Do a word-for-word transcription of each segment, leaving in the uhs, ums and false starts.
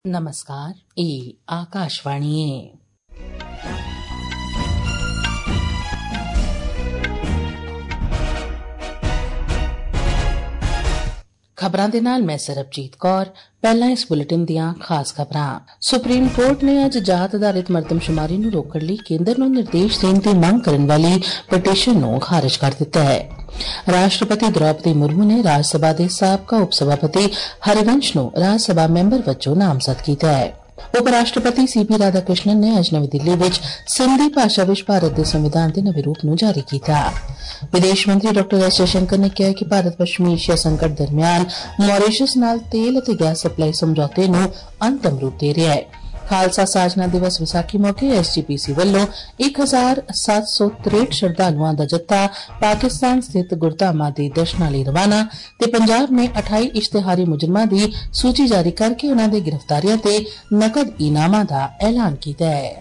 नमस्कार, ये आकाशवाणी है। खबरां दे नाल मैं सरबजीत कौर। पहला इस बुलेटिन दियां खास खबरां। सुप्रीम कोर्ट ने अज जात आधारित मरदमशुमारी नूं रोकण लई केंद्र नूं निर्देश देण दी मंग करन वाली पटीशन नूं खारिज कर दित्ता है। राष्ट्रपति द्रौपदी मुर्मू ने राज्य सभा दे साबका उप सभापति हरिवंश नूं राज्य सभा मैंबर वजों नामजद कीता है। उप राष्ट्रपति सी पी राधाकृष्णन ने अज नवी दिल्ली विच सिंधी भाषा विच भारत दे संविधान दे नवे रूप नूं जारी कीता। विदेश मंत्री डॉक्टर एस जयशंकर ने कहा कि भारत पश्चिमी एशिया संकट दरमियान मॉरीशस नाल तेल अते गैस सप्लाई समझौते नूं अंतिम रूप दे रिहा है। खालसा साजना दिवस विसाखी मौके एस जी पी सी वल्लों एक हजार सत्त सौ त्रेट श्रद्धालुआं दा जत्था पाकिस्तान स्थित गुरधामा दे दर्शनां लई रवाना ते पंजाब ने अठाई इश्तेहारी मुजरमां दी सूची जारी करके उन्हां दे गिरफ्तारियां ते नकद इनामां दा ऐलान कीता है।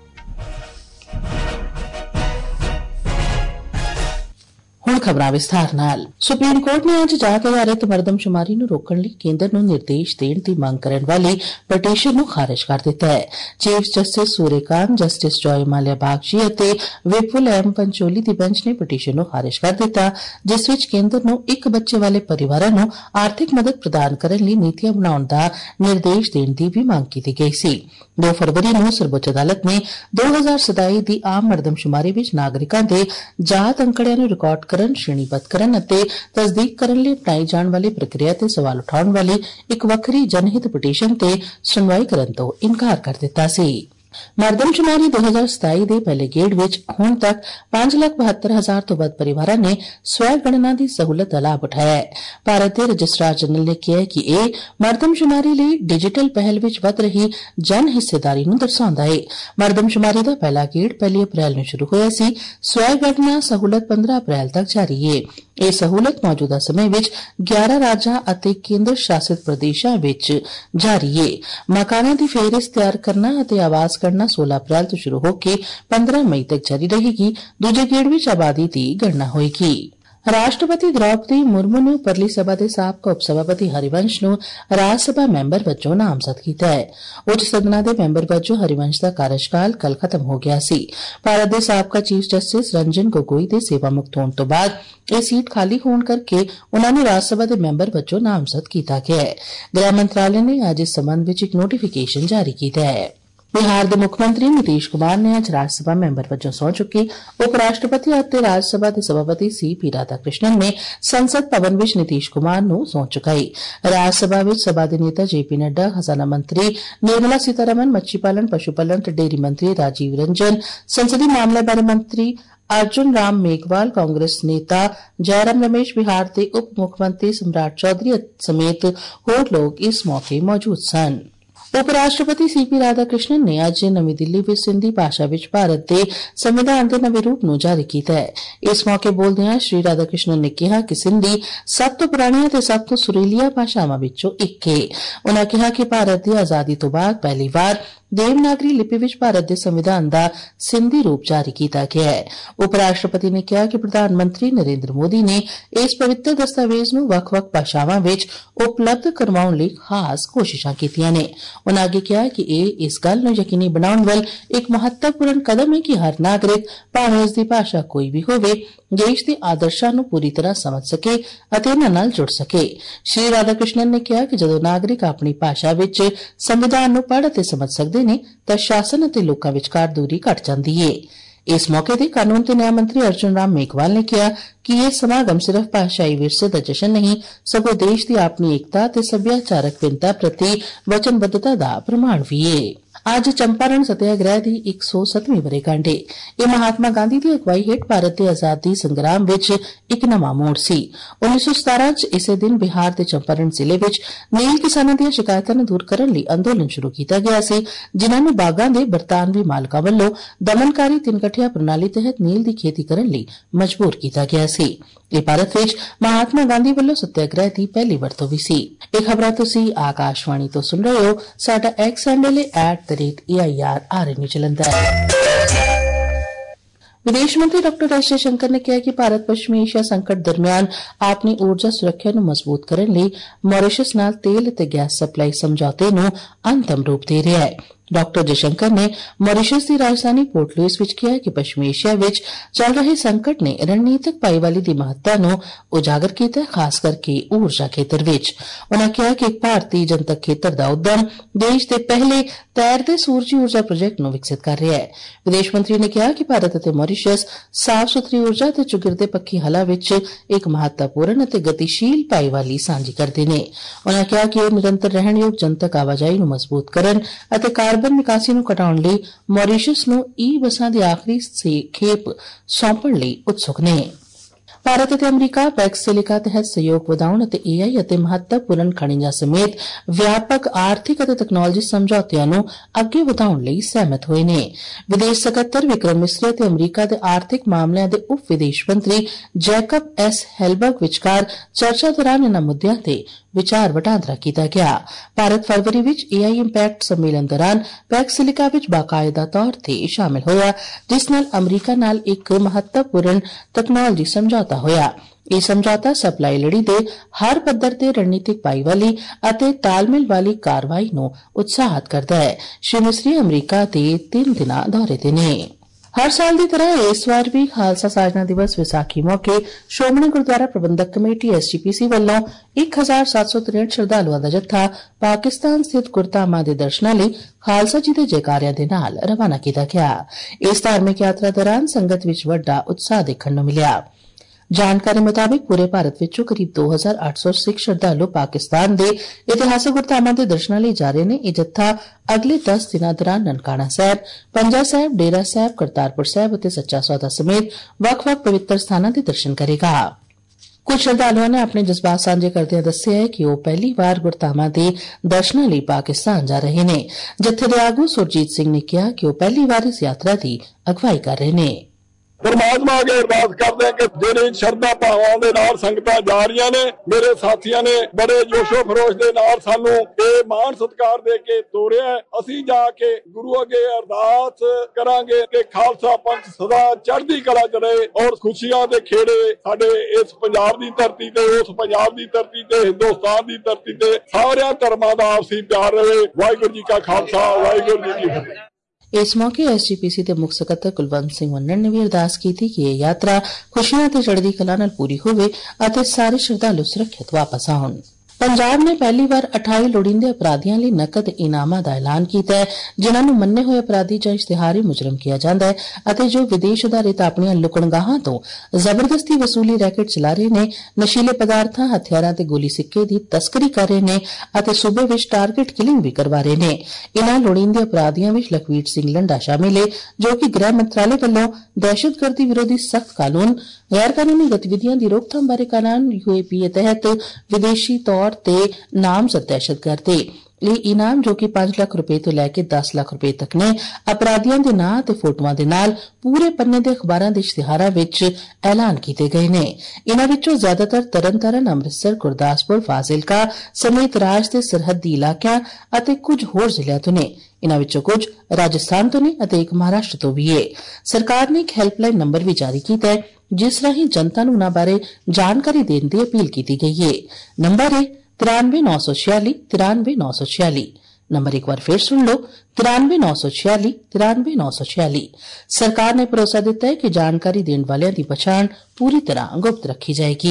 हुण खबरां विस्तार नाल। सुप्रीम कोर्ट ने अज जात आधारित मरदमशुमारी नूं रोकण लई केंद्र नूं निर्देश देण दी मंग करन वाली पटीशन नूं खारिज कर दित्ता है। Chief justice Suryakant, justice Joy Malya Bagchi अते विपुल एम पंचोली दी बैंच ने पटीशन नूं खारिज कर दित्ता, जिस विच केंद्र नूं इक बच्चे वाले परिवारां नूं आर्थिक मदद प्रदान करन लई नीतियां बनाउण दा निर्देश देण दी भी मंग कीती गई सी। दो फरवरी नूं सर्वोच्च अदालत ने दो हजार सताई दी आम मरदमशुमारी विच नागरिकां दे जात अंकड़ियां नूं रिकार्ड करन, श्रेणीबद्ध करन अते तस्दीक करन लई अपनाई जाण वाली प्रक्रिया ते सवाल उठाउण वाली इक वक्खरी जनहित पटीशन ते सुनवाई करन तो इनकार कर दित्ता सी। मरदमशुमारी दो हजार सताई दे पहले गेड़ विच हुण तक पांच लाख बहत्तर हजार तो वध परिवारां ने स्वै गणना दी सहूलत दा लाभ उठाया है। भारत दे रजिस्ट्रार जनरल ने कहा कि एह मरदमशुमारी लई डिजिटल पहल विच वध रही जन हिस्सेदारी नूं दर्शाउंदा है। मरदमशुमारी दा पहला गेड़ पहली अप्रैल नूं शुरू होया सी। स्वै गणना सहूलत पंद्रह अप्रैल तक जारी है। यह सहूलत मौजूदा समय विच ग्यारह राज्यां अते केंद्र शासित प्रदेशां विच जारी है। मकानां दी फेहरिस्त तैयार करना अते आवास करना सोलह अप्रैल तो शुरू होकर पंद्रह मई तक जारी रहेगी। दूजे गेड़ विच आबादी दी गणना होएगी। राष्ट्रपति द्रौपदी मुर्मू ने परली सभा दे साबका उप सभापति हरिवंश नूं राज्य सभा मैंबर वजों नामजद कीता है। उच्च सदना दे मैंबर वजों हरिवंश दा कार्यकाल कल खत्म हो गया सी। भारत दे साबका चीफ जस्टिस रंजन गोगोई दे सेवा मुक्त होण तो बाद यह सीट खाली होण करके उन्हां नूं राज्य सभा दे मैंबर वजों नामजद कीता गया है। गृह मंत्रालय ने अज इस संबंध विच इक नोटिफिकेशन जारी कीता है। बिहार के मुख्यमंत्री नीतीश कुमार ने आज राज्यसभा मैंबर वजों सौं चुकी। उपराष्ट्रपति अते राज्यसभा के सभापति सी पी राधाकृष्णन ने संसद भवन विच नीतीश कुमार नूं सौं चुकाई। राज्यसभा विच सभा दे नेता जे पी नड्डा, खजाना मंत्री निर्मला सीतारमण, मच्छी पालन, पशु पालन ते डेयरी मंत्री राजीव रंजन, संसदीय मामले बारे मंत्री अर्जुन राम मेघवाल, कांग्रेस नेता जयराम रमेश, बिहार के उप मुख्यमंत्री सम्राट चौधरी समेत होर लोग इस मौके मौजूद सन। उपराष्ट्रपति सी पी राधाकृष्णन ने अज नवी दिल्ली विच सिंधी भाषा विच भारत दे संविधान दे नवे रूप नूं जारी कीता है। इस मौके बोलदिआं श्री राधाकृष्णन ने कहा कि सिंधी सब तो पुराणियां ते सब तो सुरीलियां भाषावां विचों इक है। उन्हां कहा कि भारत दी आजादी तो बाद पहली बार देवनागरी लिपि विच भारत दे संविधान दा सिंधी रूप जारी किया गया है। उपराष्ट्रपति ने कहा कि प्रधानमंत्री नरेंद्र मोदी ने इस पवित्र दस्तावेज नूं वख-वख भाषावां विच उपलब्ध करवाउण लई खास कोशिशां कीतियां ने। उन्हां अगे कहा कि एह इस गल नूं यकीनी बनाउण वल एक महत्वपूर्ण कदम है कि हर नागरिक भावें उसदी भाषा कोई भी होवे देश दे आदर्शां नूं पूरी तरह समझ सके अते इन्हां नाल जुड़ सके। श्री राधाकृष्णन ने कहा कि जदों नागरिक अपनी भाषा विच संविधान नूं पढ़ अते समझ सकदे ने तां शासन अते लोकां विचकार दूरी घट जांदी है। इस मौके ते कानून ते न्याय मंत्री अर्जुन राम मेघवाल ने कहा कि यह समागम सिर्फ भाषाई विरसे दा जश्न नहीं सगों देश की अपनी एकता ते सभ्याचारक विनता प्रति वचनबद्धता दा प्रमाण भी है। आज चंपारण सत्याग्रह की एक सौ सतवीं वर्षगांठ है। यह महात्मा गांधी की अगवाई हेठ भारत के आजादी संग्राम विच एक नवा मोड़ सी। उन्नीस सौ सतारा च इसे दिन बिहार के चंपारण जिले विच नील किसानां दी शिकायतां नूं दूर करन लई अंदोलन शुरू किया गया सी, जिन्हां नूं बागां दे बरतानवी मालकां वल्लों दमनकारी तिन गठिया प्रणाली तहत नील की खेती करन लई मजबूर किया गया सी। यह भारत विच महात्मा गांधी वल्लों सत्याग्रह की पहली वरतों भी सी। यह खबरां तुसीं आकाशवाणी तो सुन रहे हो। साडा एक्स हैंडल है at the rate A I R R N चलंदा है। विदेश मंत्री डॉक्टर एस जयशंकर ने कहा कि भारत पश्चिमी एशिया संकट दरमियान अपनी ऊर्जा सुरक्षा ਨੂੰ ਮਜ਼ਬੂਤ ਕਰਨ ਲਈ ਮੌਰੀਸ਼ਸ ਨਾਲ ਤੇਲ ਅਤੇ ਗੈਸ ਸਪਲਾਈ ਸਮਝੌਤੇ ਨੂੰ ਅੰਤਮ ਰੂਪ ਦੇ ਰਿਹਾ ਹੈ। डॉक्टर जयशंकर ने मॉरीशस की राजधानी पोर्ट लुइस विच कहा कि पश्चिमी एशिया विच चल रहे संकट ने रणनीतिक भाईवाली की महत्ता नूं उजागर किया, खास करके ऊर्जा खेतर विच। उन्होंने कहा कि एक भारतीय जनतक खेतर का उद्यम देश के पहले तैरते सूरजी ऊर्जा प्रोजेक्ट नूं विकसित कर रहा है। विदेश मंत्री ने कहा कि भारत और मॉरीशस साफ सुथरी ऊर्जा ते चुगिरदे पक्खी हला विच एक महत्वपूर्ण और गतिशील भाईवाली सांझी करते हैं। उन्होंने कहा कि वह निरंतर रहणयोग जनतक आवाजाही नूं मजबूत करन अते कार्बन निकासी ਨੂੰ ਘਟਾਉਣ ਲਈ ਮੌਰੀਸ਼ਸ ਨੂੰ ਈ ਬੱਸਾਂ ਦੀ ਆਖਰੀ ਖੇਪ ਸੌਂਪਣ ਲਈ ਉਤਸੁਕ ਨੇ। ਭਾਰਤ ਅਤੇ ਅਮਰੀਕਾ ਪੈਕਸ ਸਿਲਿਕਾ ਤਹਿਤ ਸਹਿਯੋਗ ਵਧਾਉਣ ਅਤੇ ਏ ਆਈ ਅਤੇ ਮਹੱਤਵਪੂਰਨ ਖਣਿਜਾਂ ਸਮੇਤ ਵਿਆਪਕ ਆਰਥਿਕ ਅਤੇ ਤਕਨਾਲੋਜੀ ਸਮਝੌਤਿਆਂ ਨੂੰ ਅੱਗੇ ਵਧਾਉਣ ਲਈ ਸਹਿਮਤ ਹੋਏ ਨੇ। ਵਿਦੇਸ਼ ਸਕੱਤਰ ਵਿਕਰਮ ਮਿਸਰੀ ਅਤੇ ਅਮਰੀਕਾ ਦੇ ਆਰਥਿਕ ਮਾਮਲਿਆਂ ਦੇ ਉਪ ਵਿਦੇਸ਼ ਮੰਤਰੀ ਜੈਕਬ ਐਸ ਹੈਲਬਰਗ ਵਿਚਕਾਰ ਚਰਚਾ ਦੌਰਾਨ ਇਨ੍ਹਾਂ ਮੁੱਦਿਆਂ ਤੇ ਵਿਚਾਰ ਵਟਾਂਦਰਾ ਕੀਤਾ ਗਿਆ। ਭਾਰਤ ਫਰਵਰੀ ਵਿਚ ਏ ਆਈ ਇੰਪੈਕਟ ਸੰਮੇਲਨ ਦੌਰਾਨ ਪੈਕਸ ਸਿਲਿਕਾ ਵਿਚ ਬਾਕਾਇਦਾ ਤੌਰ ਤੇ ਸ਼ਾਮਲ ਹੋਇਆ, ਜਿਸ ਨਾਲ ਅਮਰੀਕਾ ਨਾਲ ਇੱਕ ਮਹੱਤਵਪੂਰਨ ਤਕਨਾਲੋਜੀ ਸਮਝੌਤਾ ਹੋਇਆ। ਇਹ ਸਮਝੌਤਾ ਸਪਲਾਈ ਲੜੀ ਦੇ ਹਰ ਪੱਧਰ ਤੇ ਰਣਨੀਤਿਕ ਭਾਈਵਾਲੀ ਅਤੇ ਤਾਲਮੇਲ ਵਾਲੀ ਕਾਰਵਾਈ ਨੂੰ ਉਤਸ਼ਾਹਿਤ ਕਰਦਾ ਹੈ। ਸ਼੍ਰੀ ਮਿਸਰੀ ਅਮਰੀਕਾ ਦੇ ਤਿੰਨ ਦਿਨਾਂ ਦੌਰੇ ਤੇ ਨੇ। हर साल की तरह इस बार भी खालसा साजना दिवस विसाखी मौके Shiromani Gurdwara Prabandhak Committee S G P C वालों एक हजार सत्त सौ तिरसठ श्रद्धालुओं का जत्था पाकिस्तान स्थित गुरधामां दे दर्शनां लई खालसा जी दे जयकारियां दे नाल रवाना किया गया। इस धार्मिक यात्रा दौरान संगत विच वड्डा उत्साह देखण नूं मिलिया। जानकारी मुताबिक पूरे भारत विचों करीब दो हजार अठ सौ सिख श्रद्धालु पाकिस्तान के इतिहासक गुरधामां के दर्शनां लई जा रहे ने। यह जत्था अगले दस दिनों दौरान ननकाना साहिब, पंजा साहिब, डेरा साहिब, करतारपुर साहिब और सच्चा सौदा समेत वख-वख पवित्र स्थानों के दर्शन करेगा। कुछ श्रद्धालुओं ने अपने जज्बात साझे करदे दस्सिया है कि वह पहली बार गुरधामां के दर्शनां लई पाकिस्तान जा रहे ने। जत्थे दे आगू सुरजीत सिंह ने कहा कि वह पहली बार इस यात्रा की अगवाई कर रहे ने। परमात्मा अगे अरदास करते हैं कि जेड़ी शरधा भावां दे नाल संगतां जा रही ने, मेरे साथियों ने बड़े जोशो खरोश दे नाल सानू ये मान सत्कार दे के तोरिया। असीं जाके गुरु अगे अरदास करांगे कि खालसा पंथ सदा चढ़दी कला च रहे और खुशियां दे खेड़े साडे इस पंजाब दी धरती ते, उस पंजाब दी धरती ते, हिंदुस्तान दी धरती ते सारे धर्मां दा आपसी प्यार रहे। वाहिगुरू जी का खालसा, वाहिगुरू जी की फतेह। इस मौके एस जी पी सी के मुख सकत्तर कुलवंत सिंह वन्नड़ ने भी अरदास की थी कि यह यात्रा खुशियां ते चढ़दी कला नाल पूरी होवे अते सारे श्रद्धालु सुरक्षित वापस आउण। पंजाब ने पहली बार अठाई लोड़ींदे अपराधियों लिए नकद इनामां दा ऐलान किया है, जिन्हां नूं मन्ने होए अपराधी जां इश्तिहारी मुजरम किया जांदा है अते जो विदेश आधारित अपणियां लुकणगाहां तो जबरदस्ती वसूली रैकेट चला रहे ने, नशीले पदार्थां, हथियारां ते गोली सिक्के दी तस्करी कर रहे ने अते सूबे विच टारगेट किलिंग भी करवा रहे ने। इन्हां लोड़ींदे अपराधियों विच लखवीर सिंह लंडा शामिल है, जो कि गृह मंत्रालय वालों दहशतगर्दी विरोधी सख्त कानून, गैर कानूनी गतिविधियों की रोकथाम बारे कानून यू ए पी ए तहत विदेशी तौर ते नामजद दहशतगर्द लिए इनाम जो कि पांच लाख रुपए तो लैके दस लाख रुपए तक ने अपराधियों के नां ते फोटोआं दे नाल पूरे पन्ने दे अखबारां दे इश्तिहारां विच ऐलान किए गए ने। इन्हां विचों ज्यादातर तरनतारन, अमृतसर, गुरदासपुर, फाजिलका समेत राज दे सरहदी इलाकिਆਂ ਅਤੇ कुछ होर जिलिਆਂ ਤੋਂ ने। इन्हां विचों कुछ राजस्थान तो ने अते एक महाराष्ट्र तो भी है। सरकार ने एक हैल्पलाइन नंबर भी जारी किया है, जिस राही जनता नूं उन्हां बारे जानकारी देने की अपील की गई है। नंबर है तिरानवे नौ सौ छियाली तिरानवे नौ सौ छियाली। नंबर एक बार फिर सुन लो, तिरानवे नौ सौ छियाली तिरानवे नौ सौ छियाली। सरकार ने भरोसा दिता है कि जानकारी देने वालियां दी पछाण पूरी तरह गुप्त रखी जाएगी।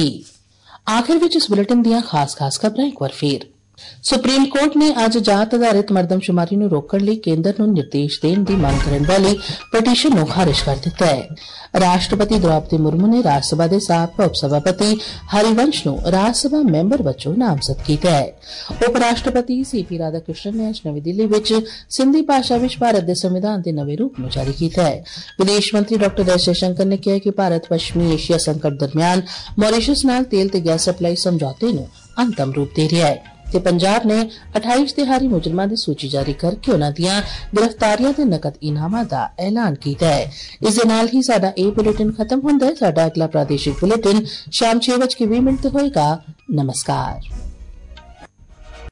आखिर विच इस बुलेटिन दियां खास खास खबरां एक बार फिर। सुप्रीम कोर्ट ने अज जात आधारित मरदमशुमारी नूं रोकण लई केंद्र नूं निर्देश देण दी मांग करन वाली पटीशन नूं खारिज कर दिता है। राष्ट्रपति द्रौपदी मुर्मू ने राज्य सभा दे साबका उप सभापति हरिवंश नूं राज्य सभा मैंबर वजों नामजद कीता है। उप राष्ट्रपति सी पी राधाकृष्णन ने अज नवी दिल्ली विच सिंधी भाषा विच भारत दे संविधान दे नवे रूप नूं जारी कीता है। विदेश मंत्री डॉक्टर एस जयशंकर ने कहा कि भारत पश्चिमी एशिया संकट दरमियान मॉरीशस नाल तेल ते गैस सप्लाई समझौते नूं अंतिम रूप दे रहा है ते पंजाब ने अठाई इश्तिहारी मुजरमां दी सूची जारी करके उन्हां दियां गिरफ्तारियां ते नकद इनामां दा ऐलान कीता है। इस दे नाल ही साडा ए बुलेटिन खत्म हुंदा है। साडा अगला प्रादेशिक बुलेटिन शाम छह बज के बीस मिनट ते होएगा। नमस्कार।